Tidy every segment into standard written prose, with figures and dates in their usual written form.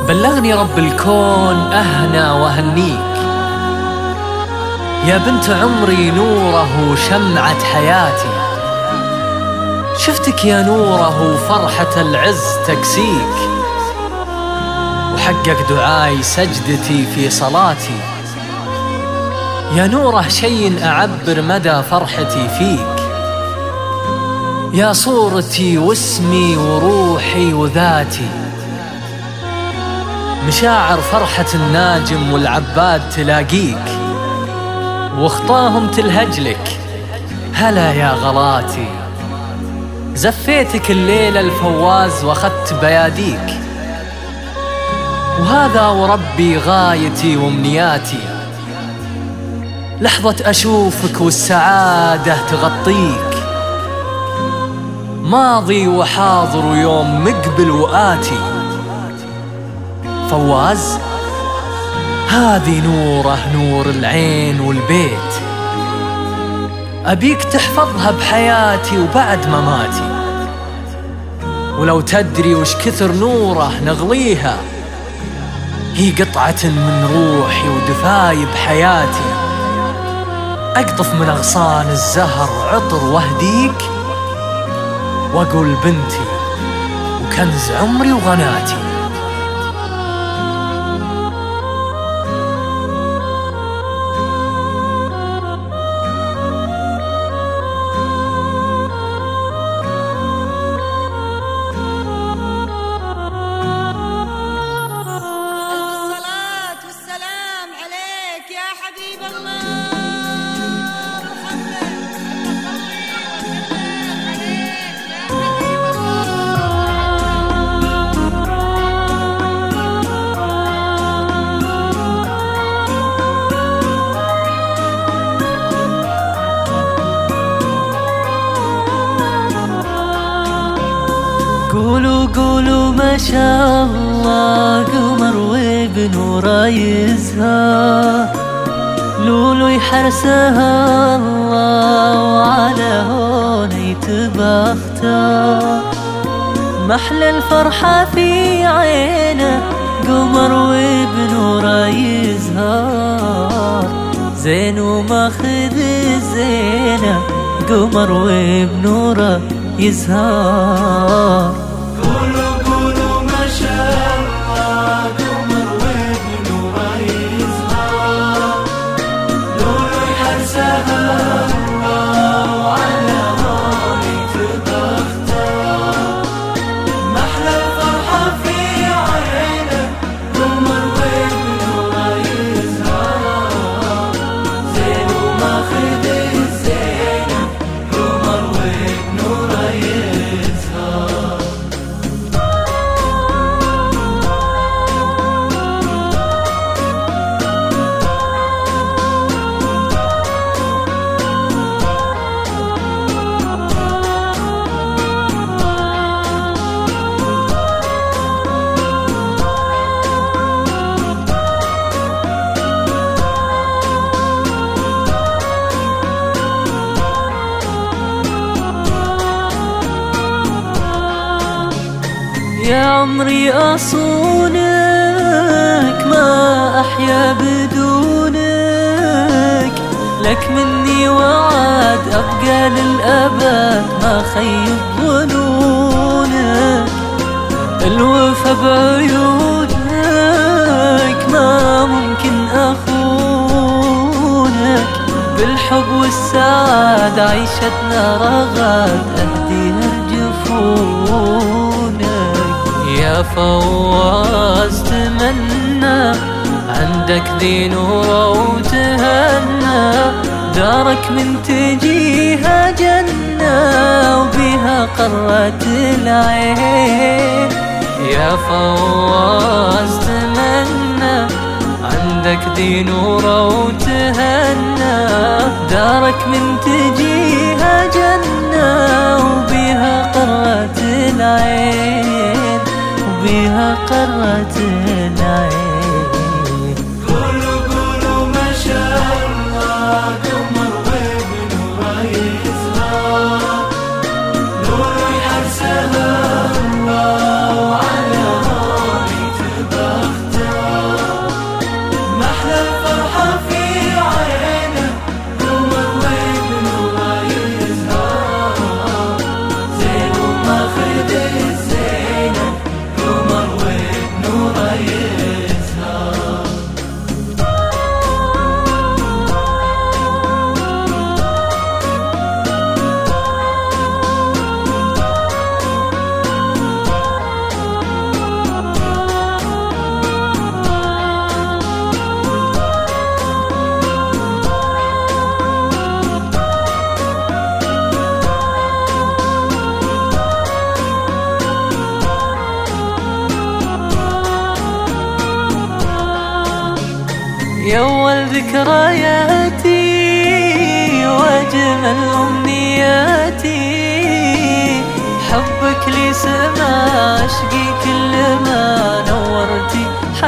بلغني رب الكون أهنا وأهنيك يا بنت عمري، نوره شمعة حياتي. شفتك يا نوره فرحة العز تكسيك، وحقق دعاي سجدتي في صلاتي. يا نوره شيء أعبر مدى فرحتي فيك، يا صورتي واسمي وروحي وذاتي. مشاعر فرحة الناجم والعباد تلاقيك، واخطاهم تلهجلك هلا يا غلاتي. زفيتك الليلة الفواز واخدت بياديك، وهذا وربي غايتي وامنياتي. لحظة أشوفك والسعادة تغطيك، ماضي وحاضر ويوم مقبل وآتي. فواز هذه نوره نور العين والبيت، أبيك تحفظها بحياتي وبعد مماتي. ولو تدري وش كثر نوره نغليها، هي قطعة من روحي ودفاي بحياتي. أقطف من أغصان الزهر عطر واهديك، وأقول بنتي وكنز عمري وغناتي. قولوا قولوا ما شاء الله، قمر وبنوره يزهر. لولو يحرسها الله وعلى هون يتبختر. محلى الفرحة في عينه، قمر وبنوره يزهر. زين وماخذ الزينة، قمر وبنوره يزهر. قولوا قولوا ما شاء الله، قمر وبنوره يزهر. لولو يحرسها الله وعلى هون يتبختر. محلى الفرحة في عينه، قمر وبنوره يزهر. زين وماخذ الزينة، قمر وبنوره يزهر. يا عمري أصونك، ما أحيا بدونك. لك مني وعد أبقى للأبد، ما خيب ظنونك. الوفا بعيونك، ما ممكن أخونك. بالحب والسعادة عيشتنا رغد، أهديها الجفونك. يا فواز تمنى عندك ذي نورة وتهنى. دارك من تجيها جنة، وبها قرة العين. يا فواز تمنى عندك ذي نورة وتهنى. دارك من تجيها جنة، وبها قرة العين، وبها قرة العين. قولوا قولوا ما شاء الله، قمر وبنوره يزهر. لولو يحرسها الله وعلى هون يتبختر. يا أول ذكرياتي وأجمل أمنياتي، حبك لي سما عشقي كلما نورتي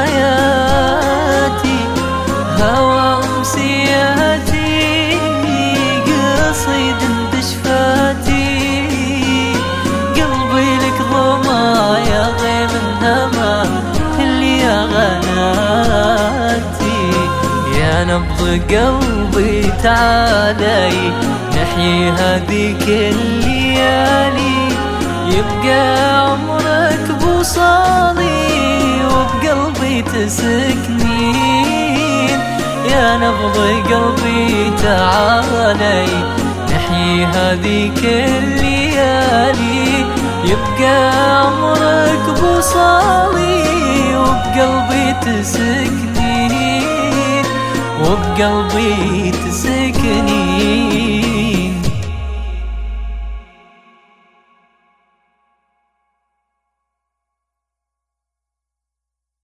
حياتي، هوى أمسياتي قصيد دشفاتي، قلبي لك ضما يا غيم النما اللي يا غناتي، يا نبض قلبي تعالي نحيي هذيك الليالي، يبقى عمرك بوصالي وبقلبي تسكنين، يا نبض قلبي تعالي نحيي هذيك الليالي، يبقى عمرك بوصالي وبقلبي تسكنين، وبقلبي تسكنين.